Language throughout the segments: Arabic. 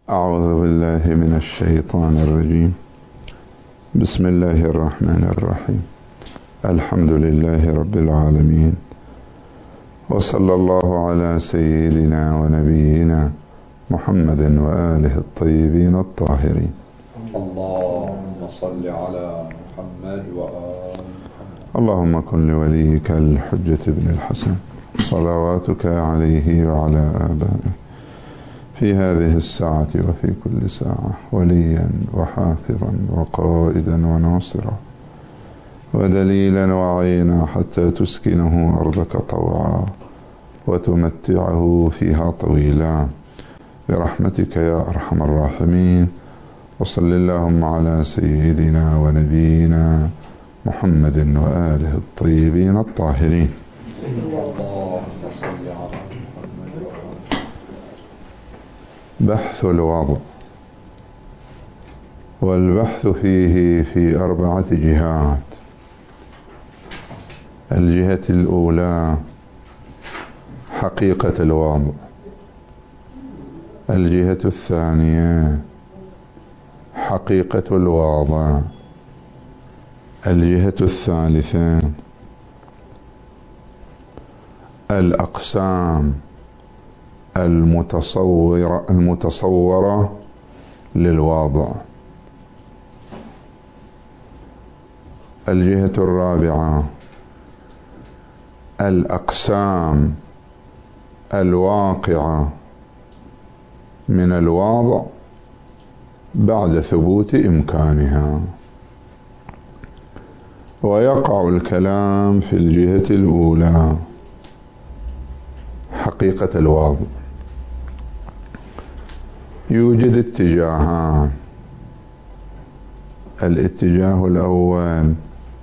أعوذ بالله من الشيطان الرجيم. بسم الله الرحمن الرحيم. الحمد لله رب العالمين، وصلى الله على سيدنا ونبينا محمد وآله الطيبين الطاهرين. اللهم صل على محمد وآل محمد. اللهم كن لوليك الحجة بن الحسن صلواتك عليه وعلى آبائه في هذه الساعة وفي كل ساعة وليا وحافظا وقائدا وناصرا ودليلا وعينا حتى تسكنه أرضك طوعا وتمتعه فيها طويلا برحمتك يا أرحم الراحمين. وصل اللهم على سيدنا ونبينا محمد وآله الطيبين الطاهرين. بحث الوضع، والبحث فيه في 4 جهات. الجهة الأولى حقيقة الوضع، الجهة الثانية حقيقة الوضع، الجهة الثالثة الأقسام المتصورة للوضع، الجهة الرابعة الأقسام الواقعة من الوضع بعد ثبوت إمكانها. ويقع الكلام في الجهة الأولى حقيقة الوضع. يوجد اتجاهان. الاتجاه الأول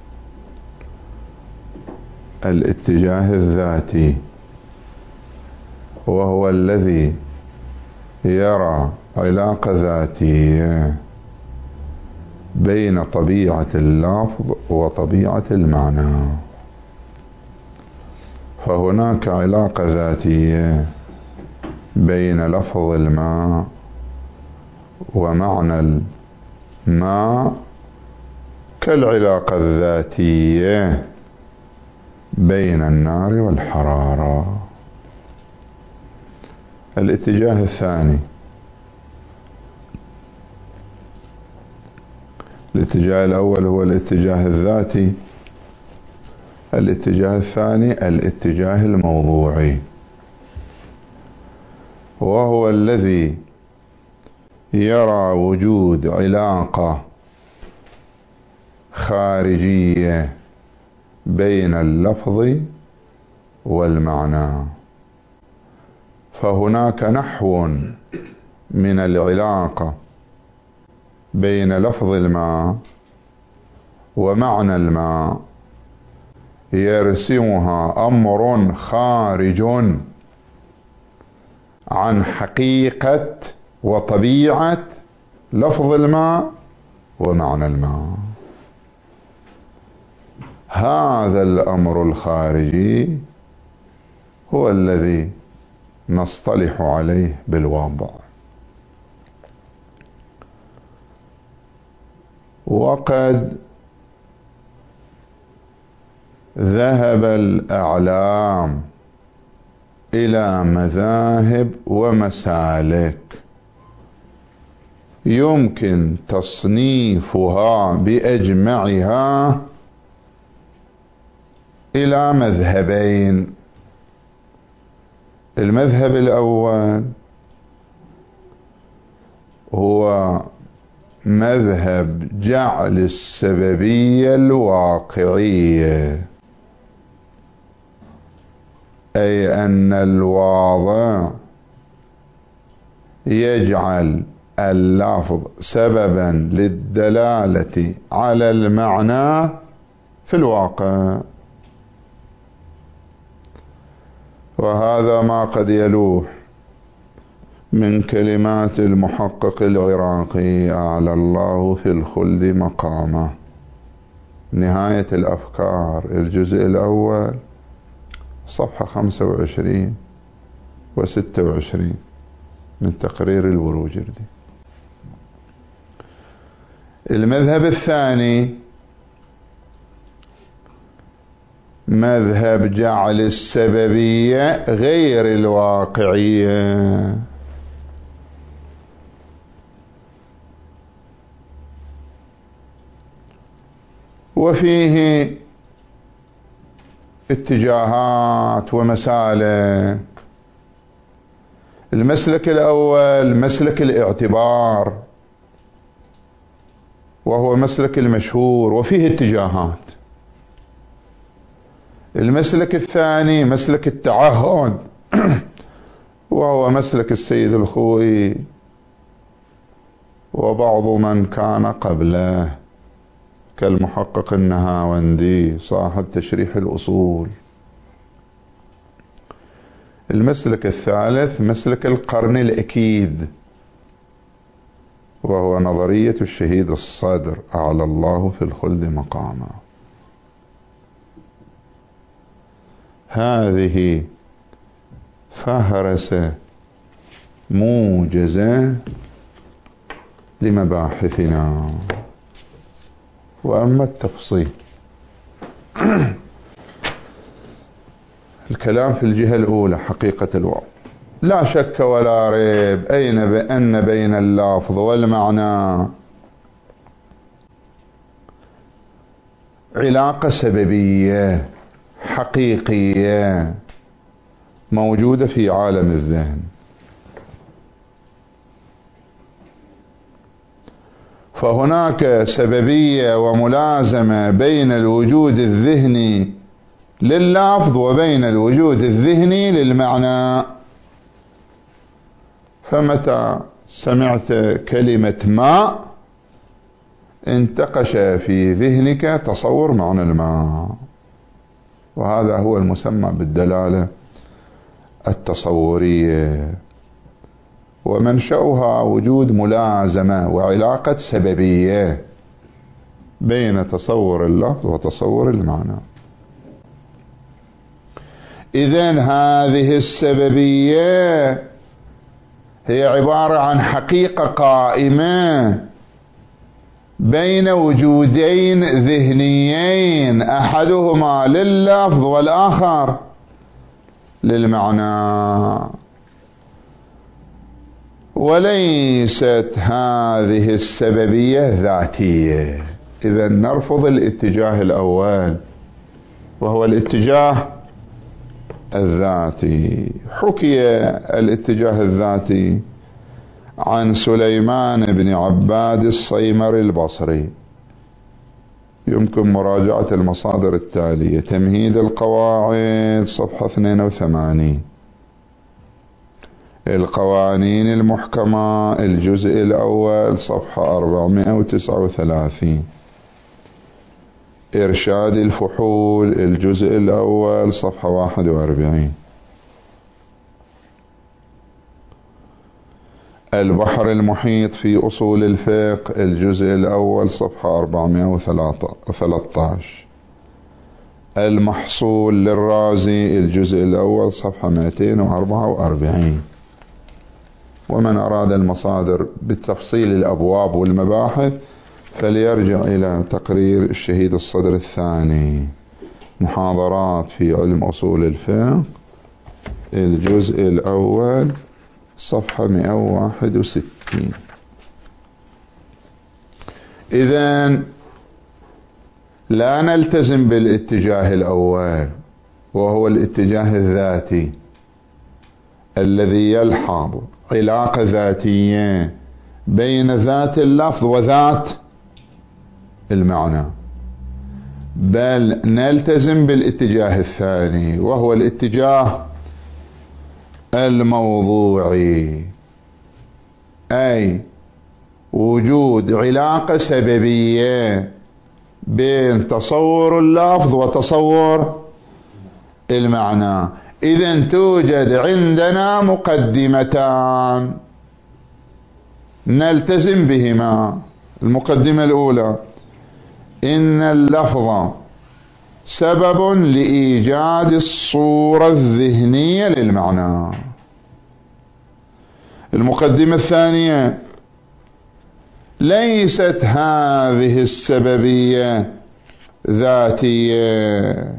الاتجاه الذاتي، وهو الذي يرى علاقة ذاتية بين طبيعة اللفظ وطبيعة المعنى. فهناك علاقة ذاتية بين لفظ الماء ومعنى الماء كالعلاقة الذاتية بين النار والحرارة. الاتجاه الثاني، الاتجاه الأول هو الاتجاه الذاتي، الاتجاه الثاني الاتجاه الموضوعي، وهو الذي يرى وجود علاقة خارجية بين اللفظ والمعنى. فهناك نحو من العلاقة بين لفظ الماء ومعنى الماء يرسمها أمر خارج عن حقيقة وطبيعة لفظ الماء ومعنى الماء. هذا الأمر الخارجي هو الذي نصطلح عليه بالوضع. وقد ذهب الأعلام إلى مذاهب ومسالك يمكن تصنيفها بأجمعها إلى مذهبين. المذهب الأول هو مذهب جعل السببية الواقعية، أي أن الواضع يجعل اللفظ سببا للدلالة على المعنى في الواقع. وهذا ما قد يلوح من كلمات المحقق العراقي أعلى الله في الخلد مقامه، نهاية الأفكار الجزء الأول صفحة 25 و26. من تقرير البروجردي. المذهب الثاني مذهب جعل السببية غير الواقعية، وفيه اتجاهات ومسالك. المسلك الأول مسلك الاعتبار، وهو مسلك المشهور وفيه اتجاهات. المسلك الثاني مسلك التعهد، وهو مسلك السيد الخوئي وبعض من كان قبله كالمحقق النهاوندي صاحب تشريح الأصول. المسلك الثالث مسلك القرن الأكيد، وهو نظرية الشهيد الصدر أعلى الله في الخلد مقاما. هذه فهرسة موجزة لمباحثنا. وأما التفصيل الكلام في الجهة الأولى حقيقة الوضع، لا شك ولا ريب أن بين اللفظ والمعنى علاقة سببية حقيقية موجودة في عالم الذهن. فهناك سببية وملازمة بين الوجود الذهني لللفظ وبين الوجود الذهني للمعنى. فمتى سمعت كلمة ماء انتقش في ذهنك تصور معنى الماء، وهذا هو المسمى بالدلالة التصورية، ومنشأها وجود ملازمة وعلاقة سببية بين تصور اللفظ وتصور المعنى. إذن هذه السببية هي عبارة عن حقيقة قائمة بين وجودين ذهنيين، أحدهما لللفظ والآخر للمعنى، وليست هذه السببية ذاتية. إذن نرفض الاتجاه الأول وهو الاتجاه الذاتي. حكي الاتجاه الذاتي عن سليمان بن عباد الصيمر البصري، يمكن مراجعة المصادر التالية: تمهيد القواعد صفحة 82، القوانين المحكمة الجزء الأول صفحة 439، إرشاد الفحول الجزء الأول صفحة 41، البحر المحيط في أصول الفقه الجزء الأول صفحة 413، المحصول للرازي الجزء الأول صفحة 244. ومن أراد المصادر بالتفصيل الأبواب والمباحث فليرجع إلى تقرير الشهيد الصدر الثاني، محاضرات في علم أصول الفقه الجزء الأول صفحة 161. إذن لا نلتزم بالاتجاه الأول وهو الاتجاه الذاتي الذي يلحظ علاقة ذاتية بين ذات اللفظ وذات المعنى، بل نلتزم بالاتجاه الثاني وهو الاتجاه الموضوعي، أي وجود علاقة سببية بين تصور اللفظ وتصور المعنى. إذن توجد عندنا مقدمتان نلتزم بهما. المقدمة الأولى: إن اللفظ سبب لإيجاد الصورة الذهنية للمعنى. المقدمة الثانية: ليست هذه السببية ذاتية،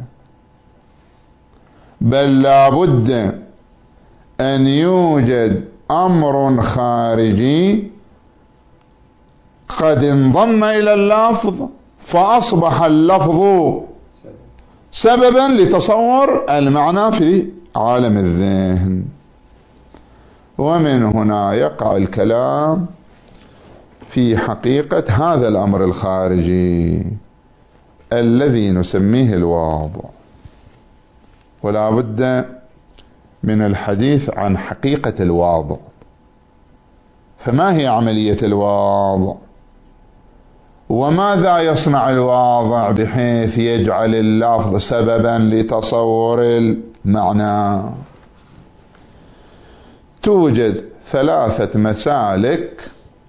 بل لا بد أن يوجد أمر خارجي قد انضم إلى اللفظ فأصبح اللفظ سببا لتصور المعنى في عالم الذهن. ومن هنا يقع الكلام في حقيقة هذا الأمر الخارجي الذي نسميه الواضع. ولا بد من الحديث عن حقيقة الواضع. فما هي عملية الواضع؟ وماذا يصنع الواضع بحيث يجعل اللفظ سببا لتصور المعنى؟ توجد 3 مسالك.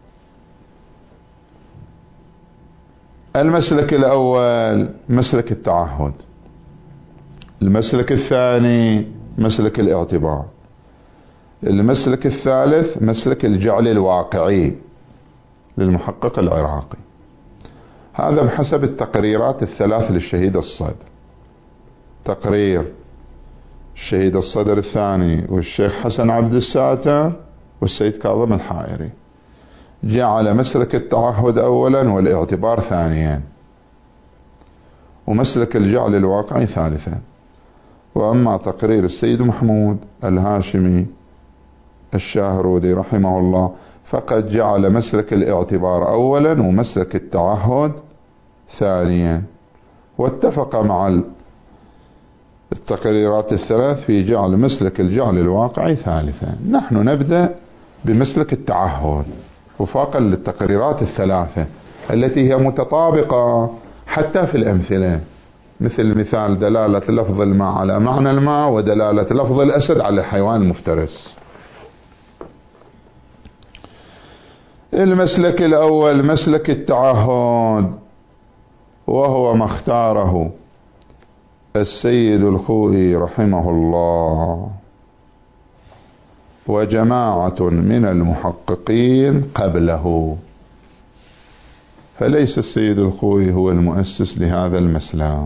المسلك الأول مسلك التعهد، المسلك الثاني مسلك الاعتبار، المسلك الثالث مسلك الجعل الواقعي للمحقق العراقي. هذا بحسب التقريرات ال3 للشهيد الصدر. تقرير الشهيد الصدر الثاني والشيخ حسن عبد الساتر والسيد كاظم الحائري جعل مسلك التعهد أولا والاعتبار ثانيا، ومسلك الجعل الواقعي ثالثا. وأما تقرير السيد محمود الهاشمي الشاهرودي رحمه الله فقد جعل مسلك الاعتبار أولا ومسلك التعهد ثانيا، واتفق مع التقريرات ال3 في جعل مسلك الجعل الواقعي ثالثا. نحن نبدأ بمسلك التعهد وفاقا للتقريرات ال3 التي هي متطابقة حتى في الأمثلة، مثل مثال دلالة لفظ الماء على معنى الماء ودلالة لفظ الأسد على الحيوان المفترس. المسلك الأول مسلك التعهد، وهو ما اختاره السيد الخوئي رحمه الله وجماعة من المحققين قبله. فليس السيد الخوئي هو المؤسس لهذا المسلك،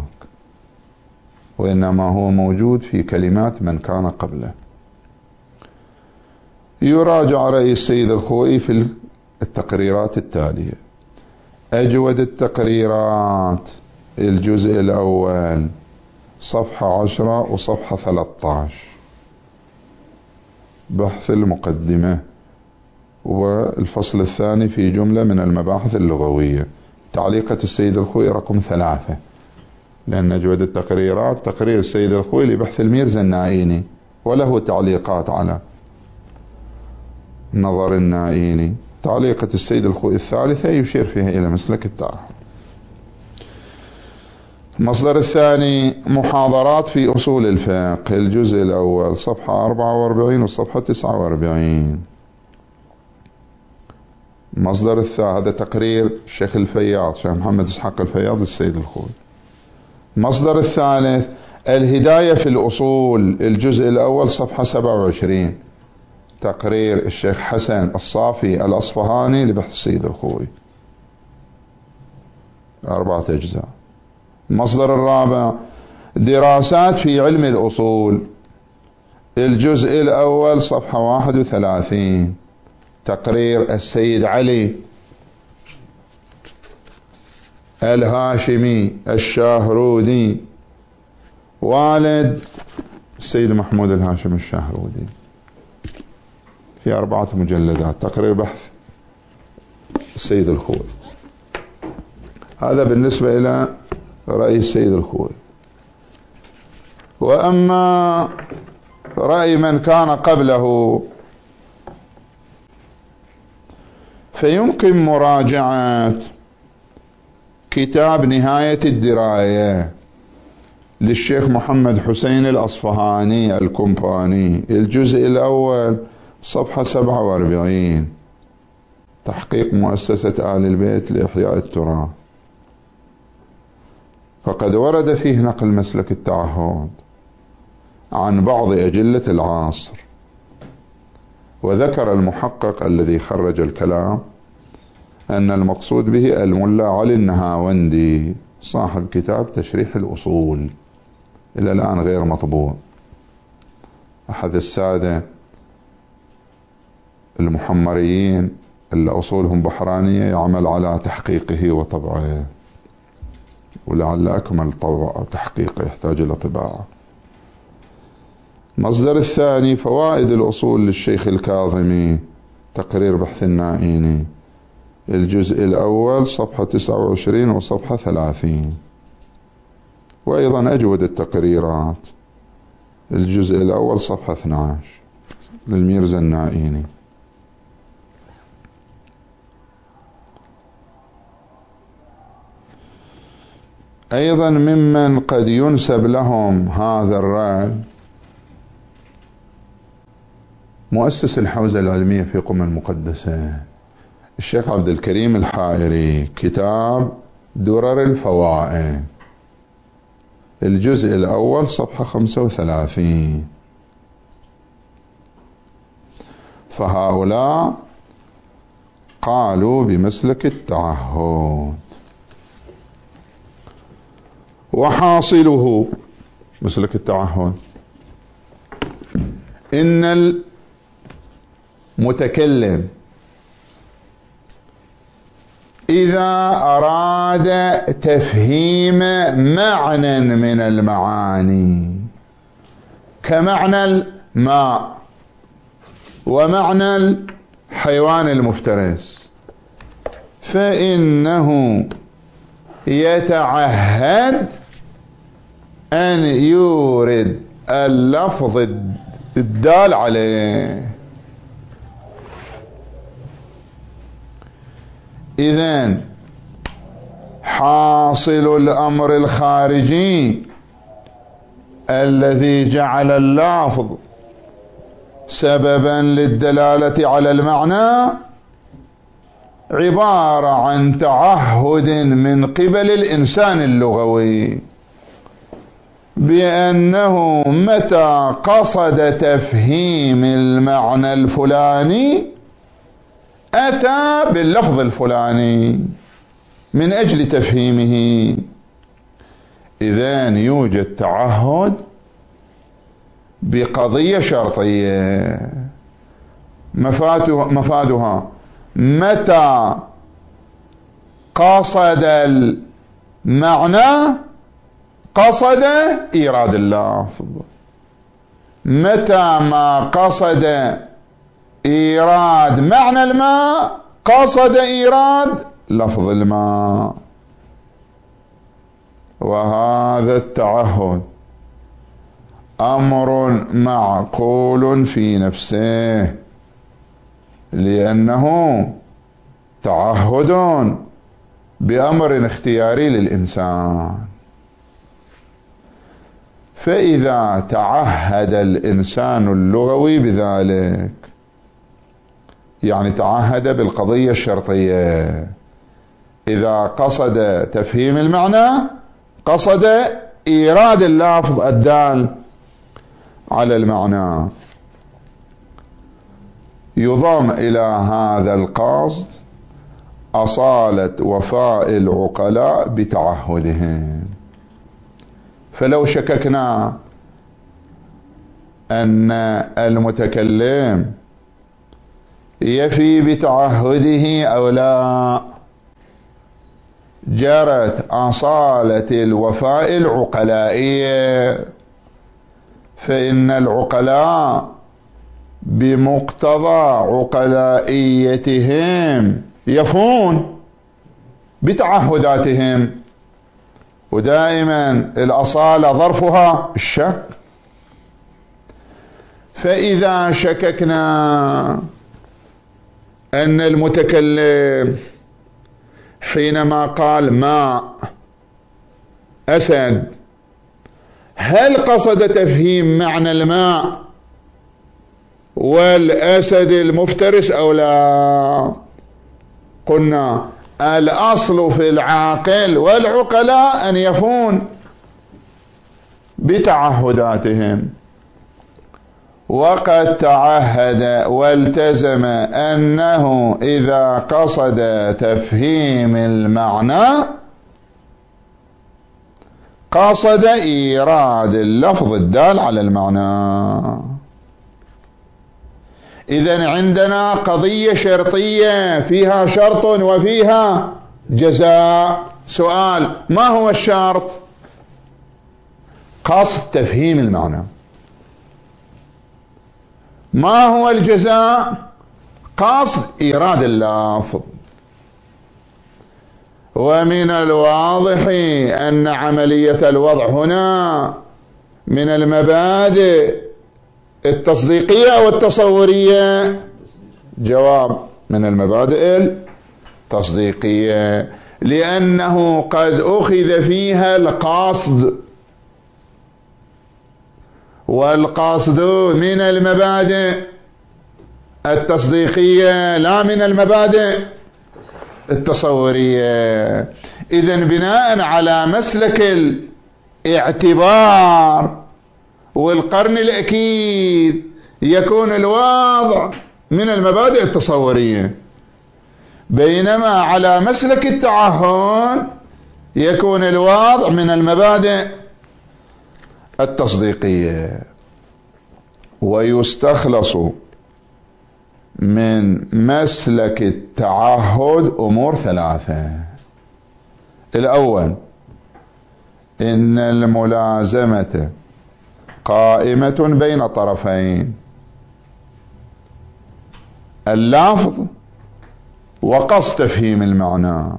وإنما هو موجود في كلمات من كان قبله. يراجع رأي السيد الخوئي في التقريرات التالية: أجود التقريرات الجزء الأول صفحة 10 وصفحة 13، بحث المقدمة، والفصل الثاني في جملة من المباحث اللغوية. تعليقة السيد الخوئي رقم 3، لأن أجود التقريرات تقرير السيد الخوئي لبحث الميرزا النائيني، وله تعليقات على نظر النائيني. تعليقة السيد الخوئي الثالثة يشير فيها إلى مسلك التعهد. المصدر الثاني محاضرات في أصول الفقه، الجزء الأول صفحة 44 وصفحة 49. مصدر الثاني هذا تقرير الشيخ الفياض، شيخ محمد إسحاق الفياض السيد الخوئي. المصدر الثالث الهداية في الأصول، الجزء الأول صفحة 27، تقرير الشيخ حسن الصافي الأصفهاني لبحث السيد الخوئي، 4 أجزاء. المصدر الرابع دراسات في علم الأصول، الجزء الأول صفحة 31، تقرير السيد علي الهاشمي الشاهرودي والد السيد محمود الهاشمي الشاهرودي، في 4 مجلدات، تقرير بحث السيد الخوئي. هذا بالنسبة إلى رأي السيد الخوئي. وأما رأي من كان قبله فيمكن مراجعة كتاب نهاية الدراية للشيخ محمد حسين الأصفهاني الكومباني، الجزء الأول صفحة 47، تحقيق مؤسسة آل البيت لإحياء التراث. فقد ورد فيه نقل مسلك التعهد عن بعض أجلة العصر، وذكر المحقق الذي خرج الكلام أن المقصود به الملا علي النهاوندي صاحب كتاب تشريح الأصول، إلى الآن غير مطبوع، أحد السادة المحمريين اللي أصولهم بحرانية يعمل على تحقيقه وطبعه، ولعل أكمل تحقيقه يحتاج إلى طباعة. مصدر الثاني فوائد الأصول للشيخ الكاظمي، تقرير بحث النائيني، الجزء الأول صفحة 29 وصفحة 30. وأيضا أجود التقريرات الجزء الأول صفحة 12 للميرزا النائيني. أيضا ممن قد ينسب لهم هذا الرأي مؤسس الحوزة العلمية في قم المقدسة الشيخ عبد الكريم الحائري، كتاب درر الفوائد الجزء الأول صفحة 35. فهؤلاء قالوا بمسلك التعهد، وحاصله مسلك التعهد إن المتكلم إذا أراد تفهيم معنى من المعاني كمعنى الماء ومعنى الحيوان المفترس، فإنه يتعهد أن يورد اللفظ الدال عليه. إذن حاصل الأمر الخارجي الذي جعل اللفظ سببا للدلالة على المعنى عبارة عن تعهد من قبل الإنسان اللغوي بأنه متى قصد تفهيم المعنى الفلاني أتى باللفظ الفلاني من أجل تفهيمه. إذن يوجد تعهد بقضية شرطية مفادها متى قصد المعنى قصد إيراد اللفظ، متى ما قصد إيراد معنى الماء قصد إيراد لفظ الماء. وهذا التعهد أمر معقول في نفسه، لأنه تعهد بأمر اختياري للإنسان. فإذا تعهد الإنسان اللغوي بذلك، يعني تعهد بالقضية الشرطية، إذا قصد تفهيم المعنى قصد إيراد اللفظ الدال على المعنى، يضم إلى هذا القصد أصالة وفاء العقلاء بتعهدهم. فلو شككنا أن المتكلم يفي بتعهده أو لا، جرت أصالة الوفاء العقلائية، فإن العقلاء بمقتضى عقلائيتهم يفون بتعهداتهم، ودائما الأصالة ظرفها الشك. فإذا شككنا أن المتكلم حينما قال ماء أسد هل قصد تفهيم معنى الماء والأسد المفترس أو لا؟ قلنا الأصل في العاقل والعقلاء أن يفون بتعهداتهم. وقد تعهد والتزم أنه إذا قصد تفهيم المعنى قصد إيراد اللفظ الدال على المعنى. إذن عندنا قضية شرطية فيها شرط وفيها جزاء. سؤال: ما هو الشرط؟ قصد تفهيم المعنى. ما هو الجزاء؟ قصد إيراد اللفظ. ومن الواضح أن عملية الوضع هنا من المبادئ التصديقية والتصورية. جواب: من المبادئ التصديقية، لأنه قد أخذ فيها القصد، والقصد من المبادئ التصديقية لا من المبادئ التصورية. إذن بناء على مسلك الاعتبار والقرن الأكيد يكون الوضع من المبادئ التصورية، بينما على مسلك التعهد يكون الوضع من المبادئ التصديقية. ويستخلص من مسلك التعهد أمور ثلاثة. الأول: إن الملازمة قائمة بين طرفين: اللفظ وقصد تفهيم المعنى،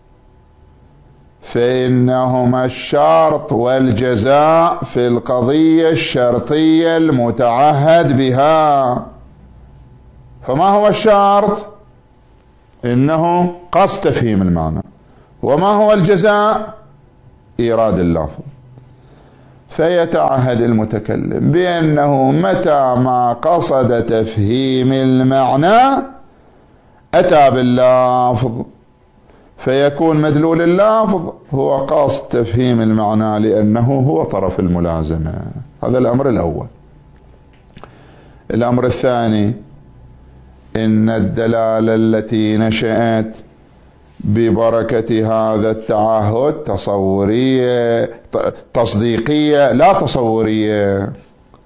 فإنهما الشرط والجزاء في القضية الشرطية المتعهد بها. فما هو الشرط؟ إنه قصد تفهيم المعنى. وما هو الجزاء؟ إيراد اللفظ. فيتعهد المتكلم بأنه متى ما قصد تفهيم المعنى أتى باللفظ، فيكون مدلول اللفظ هو قصد تفهيم المعنى لأنه هو طرف الملازمة. هذا الأمر الأول. الأمر الثاني: إن الدلالة التي نشأت ببركة هذا التعهد تصديقية لا تصورية،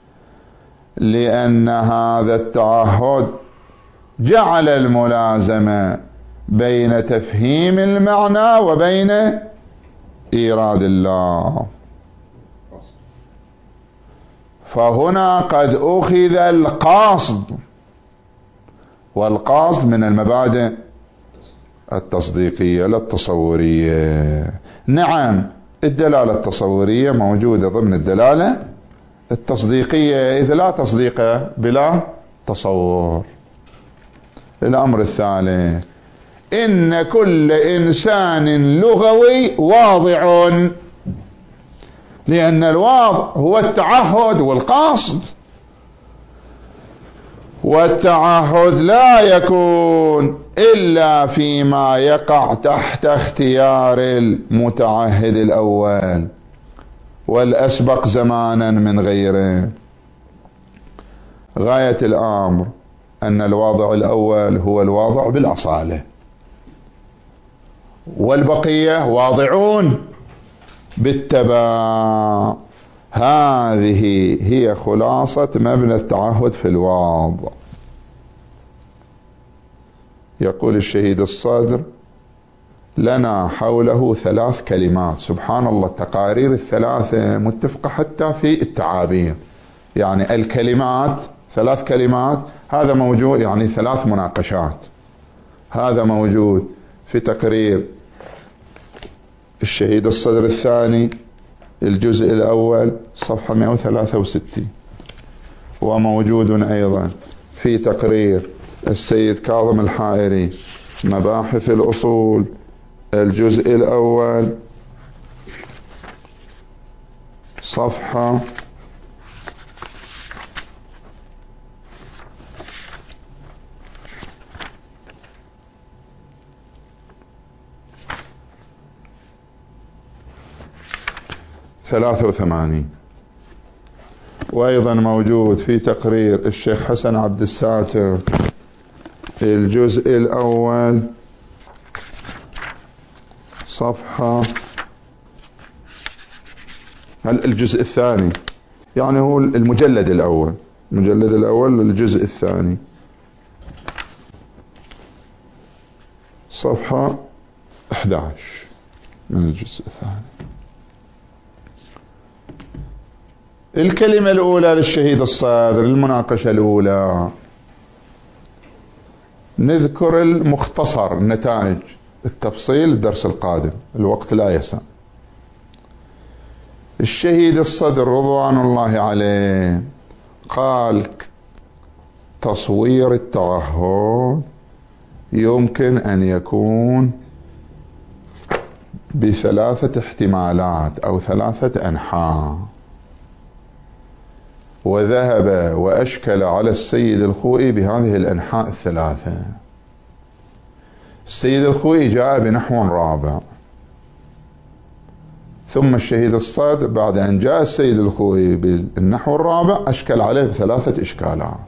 لأن هذا التعهد جعل الملازمة بين تفهيم المعنى وبين إيراد الله. فهنا قد أخذ القصد، والقصد من المبادئ التصديقية لا التصورية. نعم، الدلالة التصورية موجودة ضمن الدلالة التصديقية، إذ لا تصديق بلا تصور. الأمر الثالث: إن كل إنسان لغوي واضع، لأن الواضع هو التعهد والقصد، والتعهد لا يكون إلا فيما يقع تحت اختيار المتعهد الأول والأسبق زمانا من غيره. غاية الأمر أن الواضع الأول هو الواضع بالأصالة، والبقية واضعون بالتبع. هذه هي خلاصة مبنى التعهد في الواضع. يقول الشهيد الصدر: لنا حوله 3 كلمات. سبحان الله، التقارير الثلاثة متفقة حتى في التعابير. يعني الكلمات 3 كلمات، هذا موجود، يعني 3 مناقشات. هذا موجود في تقرير الشهيد الصدر الثاني الجزء الأول صفحة 163، وموجود أيضا في تقرير السيد كاظم الحائري مباحث الأصول الجزء الأول صفحة 83. وأيضا موجود في تقرير الشيخ حسن عبد الساتر الجزء الأول صفحة الجزء الثاني، يعني هو المجلد الأول الجزء الثاني صفحة 11 من الجزء الثاني. الكلمة الأولى للشهيد الصادر، المناقشة الأولى، نذكر المختصر نتائج، التفصيل الدرس القادم، الوقت لا يسع. الشهيد الصدر رضوان الله عليه قال تصوير التعهد يمكن أن يكون بثلاثة احتمالات أو ثلاثة أنحاء، وذهب وأشكل على السيد الخوئي بهذه الأنحاء الثلاثة. السيد الخوئي جاء بنحو رابع، ثم الشهيد الصدر بعد أن جاء السيد الخوئي بالنحو الرابع أشكل عليه بثلاثة إشكالات.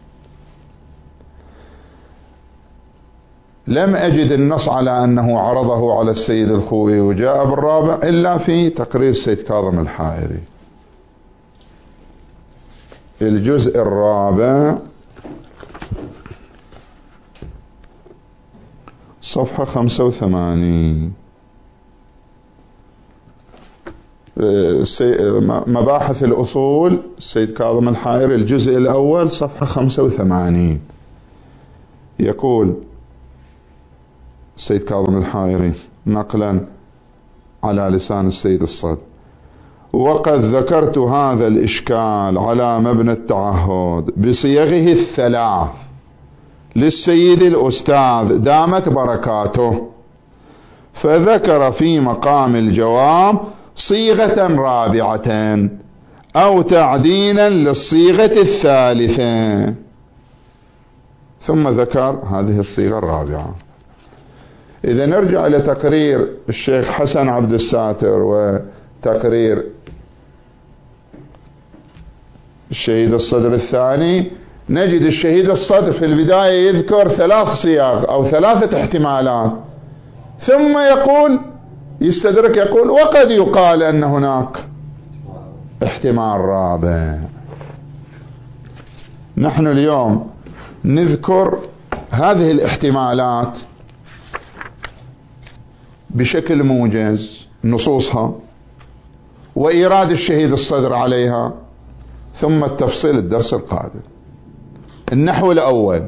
لم أجد النص على أنه عرضه على السيد الخوئي وجاء بالرابع إلا في تقرير السيد كاظم الحائري الجزء الرابع صفحة 85. مباحث الأصول السيد كاظم الحائري الجزء الأول صفحة 85. يقول السيد كاظم الحائري نقلا على لسان السيد الصدر: وقد ذكرت هذا الإشكال على مبنى التعهد بصيغه الثلاث للسيد الأستاذ دامت بركاته، فذكر في مقام الجواب صيغة رابعة أو تعديلا للصيغة الثالثة، ثم ذكر هذه الصيغة الرابعة. إذا نرجع إلى تقرير الشيخ حسن عبد الساتر وتقرير الشهيد الصدر الثاني، نجد الشهيد الصدر في البداية يذكر ثلاث صياغ أو ثلاثة احتمالات، ثم يقول يستدرك يقول وقد يقال أن هناك احتمال رابع. نحن اليوم نذكر هذه الاحتمالات بشكل موجز، نصوصها وإيراد الشهيد الصدر عليها، ثم التفصيل الدرس القادم. النحو الأول،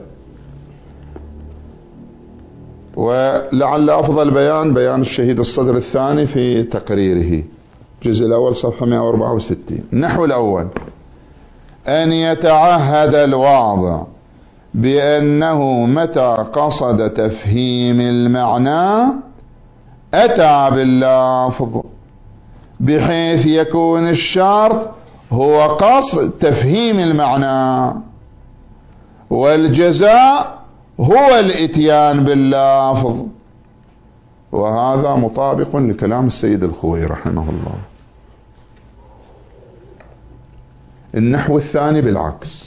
ولعل أفضل بيان الشهيد الصدر الثاني في تقريره الجزء الأول صفحة 164. النحو الأول: أن يتعهد الواضع بأنه متى قصد تفهيم المعنى أتى باللفظ بحيث يكون الشرط هو قصد تفهيم المعنى، والجزاء هو الإتيان باللفظ، وهذا مطابق لكلام السيد الخوئي رحمه الله. النحو الثاني بالعكس: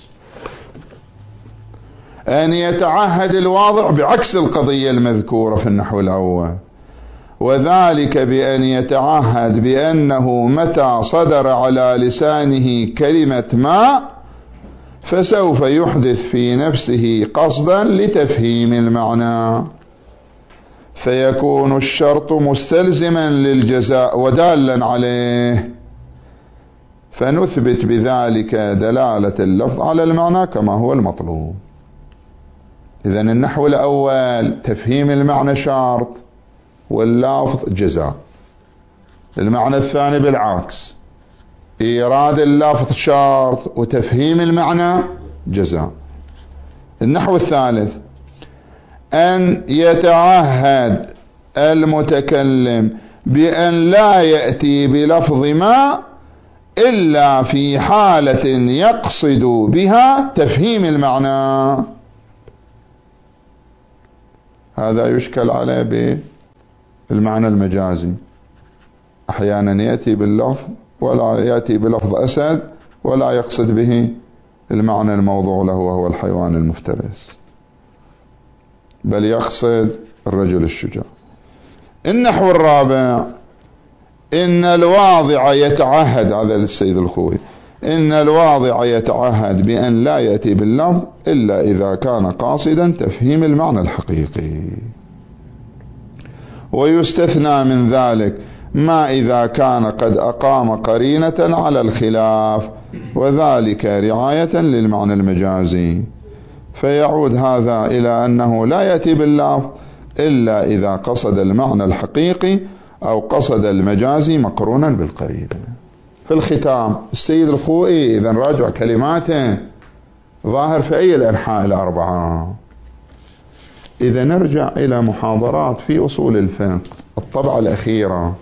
أن يتعهد الواضع بعكس القضية المذكورة في النحو الأول، وذلك بأن يتعهد بأنه متى صدر على لسانه كلمة ما فسوف يحدث في نفسه قصدا لتفهيم المعنى، فيكون الشرط مستلزما للجزاء ودالا عليه، فنثبت بذلك دلالة اللفظ على المعنى كما هو المطلوب. إذن النحو الأول تفهيم المعنى شرط واللفظ جزاء. المعنى الثاني بالعكس، إيراد اللفظ شرط وتفهيم المعنى جزاء. النحو الثالث: أن يتعهد المتكلم بأن لا يأتي بلفظ ما إلا في حالة يقصد بها تفهيم المعنى. هذا يشكل عليه بالمعنى المجازي، أحيانا يأتي باللفظ ولا يأتي بلفظ أسد ولا يقصد به المعنى الموضوع له وهو الحيوان المفترس، بل يقصد الرجل الشجاع. النحو الرابع: إن الواضع يتعهد، هذا للسيد الخوئي، إن الواضع يتعهد بأن لا يأتي باللفظ إلا إذا كان قاصدا تفهيم المعنى الحقيقي، ويستثنى من ذلك ما إذا كان قد أقام قرينة على الخلاف، وذلك رعاية للمعنى المجازي، فيعود هذا إلى أنه لا يأتي باللفظ إلا إذا قصد المعنى الحقيقي أو قصد المجازي مقرونا بالقرينة. في الختام السيد الخوئي إذا راجع كلماته ظاهر في أي الأنحاء الأربعة. إذا نرجع إلى محاضرات في أصول الفقه الطبعة الأخيرة،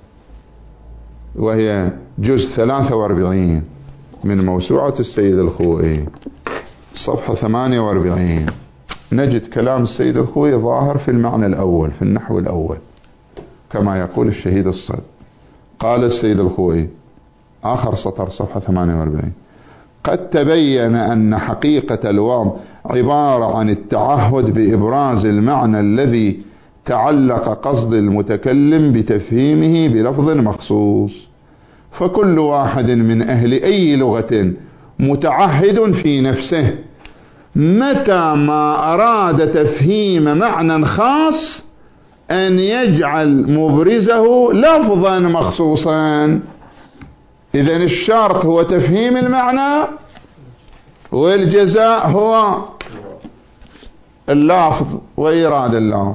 وهي جزء 43 من موسوعة السيد الخوئي، صفحة 48، نجد كلام السيد الخوئي ظاهر في المعنى الأول، في النحو الأول، كما يقول الشهيد الصد. قال السيد الخوئي آخر سطر صفحة 48: قد تبين أن حقيقة الوضع عبارة عن التعهد بإبراز المعنى الذي تعلق قصد المتكلم بتفهيمه بلفظ مخصوص، فكل واحد من أهل أي لغة متعهد في نفسه متى ما أراد تفهيم معنى خاص أن يجعل مبرزه لفظا مخصوصا. إذن الشرط هو تفهيم المعنى، والجزاء هو اللفظ وإيراد اللفظ.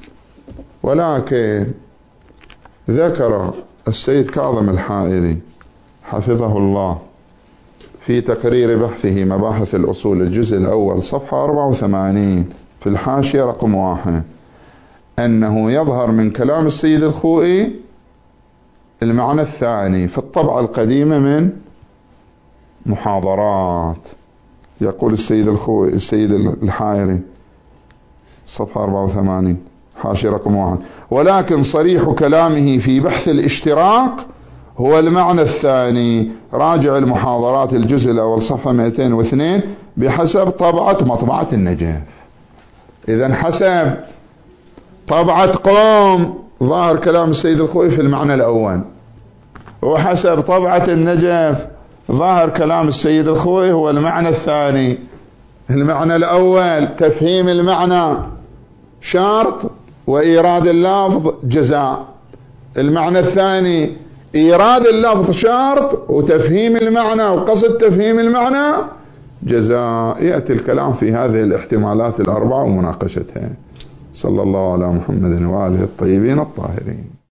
ولكن ذكر السيد كاظم الحائري حفظه الله في تقرير بحثه مباحث الأصول الجزء الأول صفحة 84 في الحاشية رقم 1 أنه يظهر من كلام السيد الخوئي المعنى الثاني في الطبعة القديمة من محاضرات. يقول السيد الخوئي السيد الحائري صفحة 84 حاشية رقم 1: ولكن صريح كلامه في بحث الاشتراك هو المعنى الثاني، راجع المحاضرات الجزء الأول صفحة 202 بحسب طبعة مطبعة النجف. إذن حسب طبعة قوم ظاهر كلام السيد الخوئي في المعنى الأول، وحسب طبعة النجف ظاهر كلام السيد الخوئي هو المعنى الثاني. المعنى الأول تفهيم المعنى شرط وإيراد اللفظ جزاء، المعنى الثاني إيراد اللفظ شرط وتفهيم المعنى وقصد تفهيم المعنى جزاء. يأتي الكلام في هذه الاحتمالات الأربعة ومناقشتها. صلى الله على محمد وآله الطيبين الطاهرين.